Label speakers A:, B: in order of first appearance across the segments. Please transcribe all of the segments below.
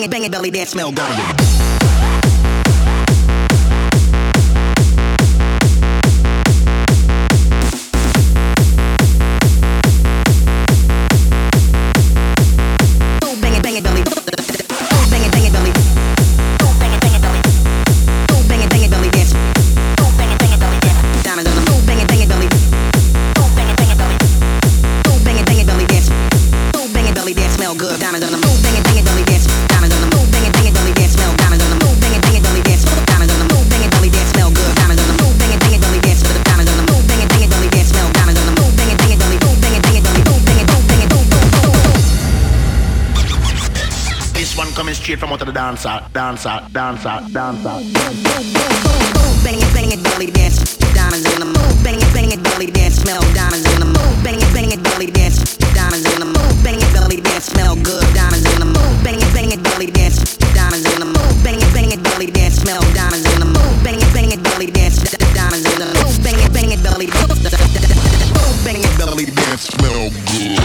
A: bang it, belly dance, smell good.
B: Straight from out of the dancer. Bang it, belly dance. Diamonds in the mood. Bang it, belly dance. Smell diamonds in the mood. Bang it, belly dance. Diamonds in the mood. Bang it, belly dance. Smell good. Diamonds in the mood. Bang it, belly dance. Diamonds in the mood. Bang it, belly dance. Smell diamonds in the mood. Bang it, belly dance. Diamonds in the mood. Bang it, belly dance. Bang it, belly dance. Smell good.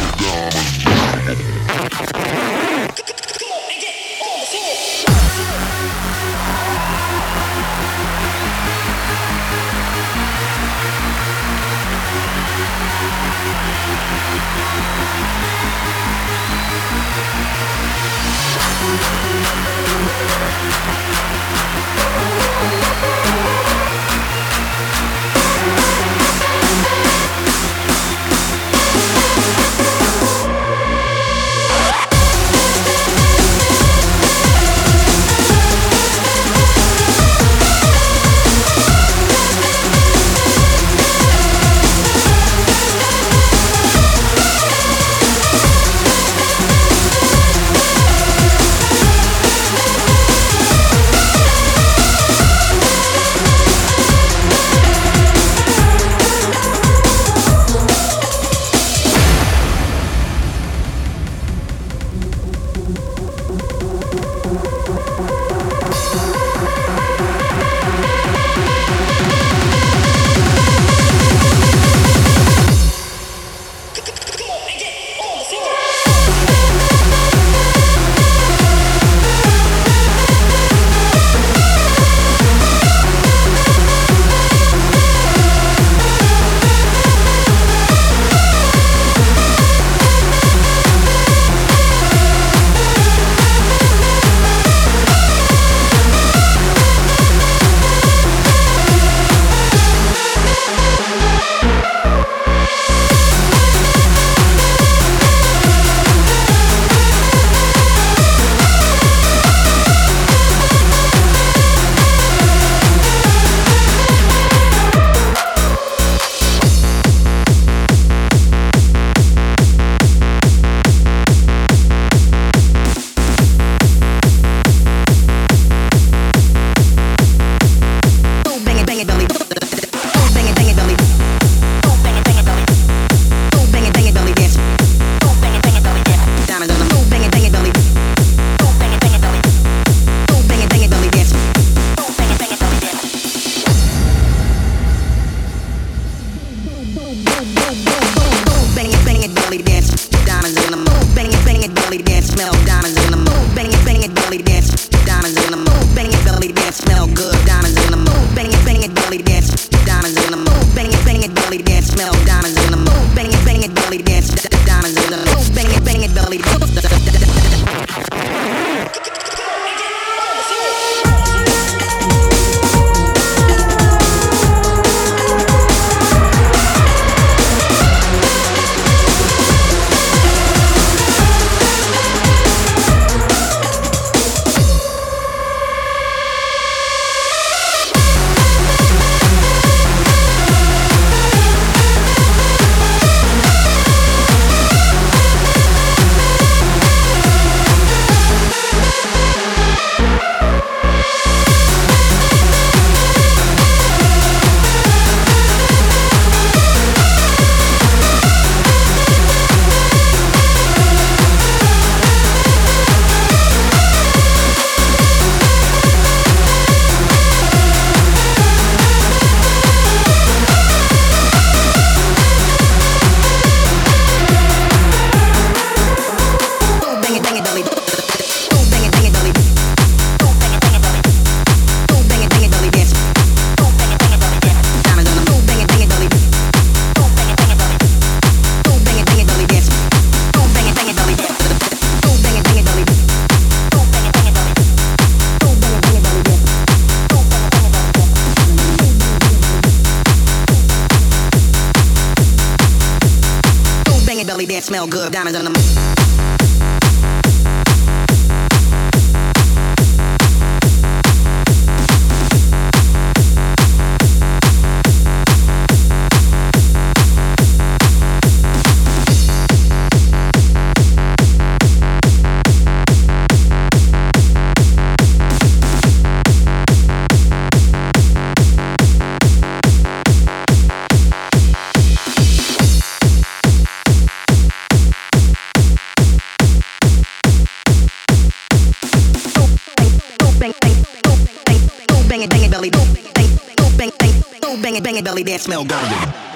B: belly dance, smell good, diamonds in the bang it, belly, bang it, belly dance, smell good.